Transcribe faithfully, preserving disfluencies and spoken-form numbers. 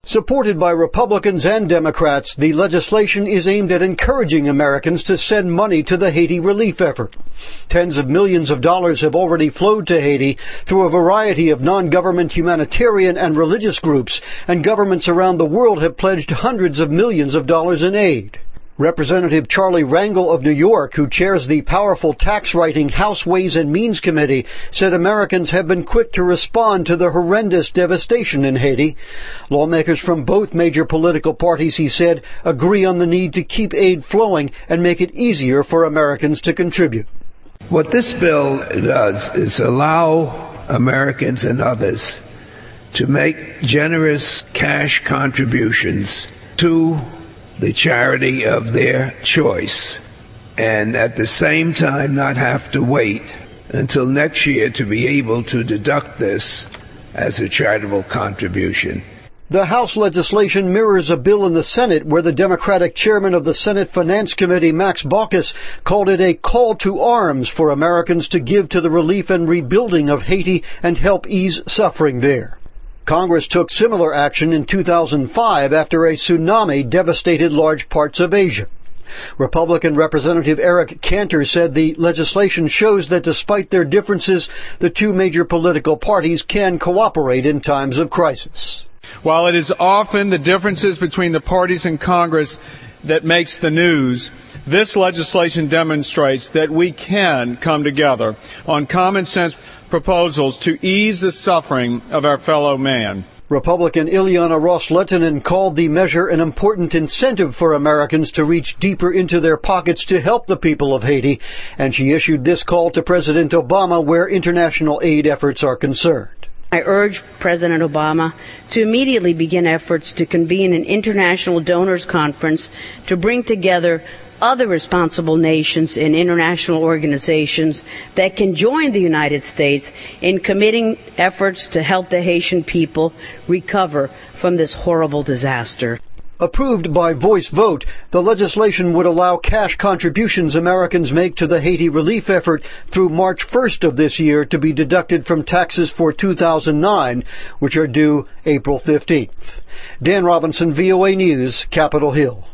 Supported by Republicans and Democrats, the legislation is aimed at encouraging Americans to send money to the Haiti relief effort. Tens of millions of dollars have already flowed to Haiti through a variety of non-government humanitarian and religious groups, and governments around the world have pledged hundreds of millions of dollars in aid. Representative Charlie Rangel of New York, who chairs the powerful tax-writing House Ways and Means Committee, said Americans have been quick to respond to the horrendous devastation in Haiti. Lawmakers from both major political parties, he said, agree on the need to keep aid flowing and make it easier for Americans to contribute. What this bill does is allow Americans and others to make generous cash contributions to the charity of their choice, and at the same time not have to wait until next year to be able to deduct this as a charitable contribution. The House legislation mirrors a bill in the Senate where the Democratic chairman of the Senate Finance Committee, Max Baucus, called it a call to arms for Americans to give to the relief and rebuilding of Haiti and help ease suffering there. Congress took similar action in two thousand five after a tsunami devastated large parts of Asia. Republican Representative Eric Cantor said the legislation shows that despite their differences, the two major political parties can cooperate in times of crisis. While it is often the differences between the parties in Congress that makes the news, this legislation demonstrates that we can come together on common sense proposals to ease the suffering of our fellow man. Republican Ileana Ros-Lehtinen called the measure an important incentive for Americans to reach deeper into their pockets to help the people of Haiti, and she issued this call to President Obama where international aid efforts are concerned. I urge President Obama to immediately begin efforts to convene an international donors conference to bring together other responsible nations and international organizations that can join the United States in committing efforts to help the Haitian people recover from this horrible disaster. Approved by voice vote, the legislation would allow cash contributions Americans make to the Haiti relief effort through March first of this year to be deducted from taxes for two thousand nine, which are due April fifteenth. Dan Robinson, V O A News, Capitol Hill.